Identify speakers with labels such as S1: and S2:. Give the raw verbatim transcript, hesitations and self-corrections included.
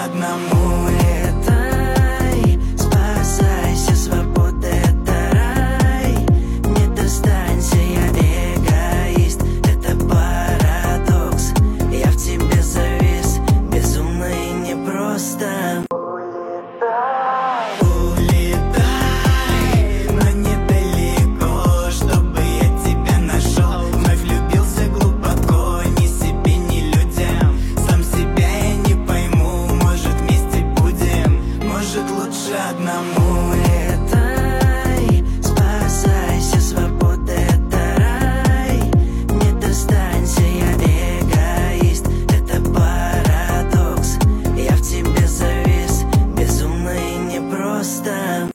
S1: одному летай, спасайся, свобода это рай. Не достанься, я эгоист, это парадокс. Я в тебе завис, безумно и непросто. Одному летай, спасайся, свобода это рай. Не достанься, я эгоист, это парадокс. Я в тебе завис, безумно и непросто.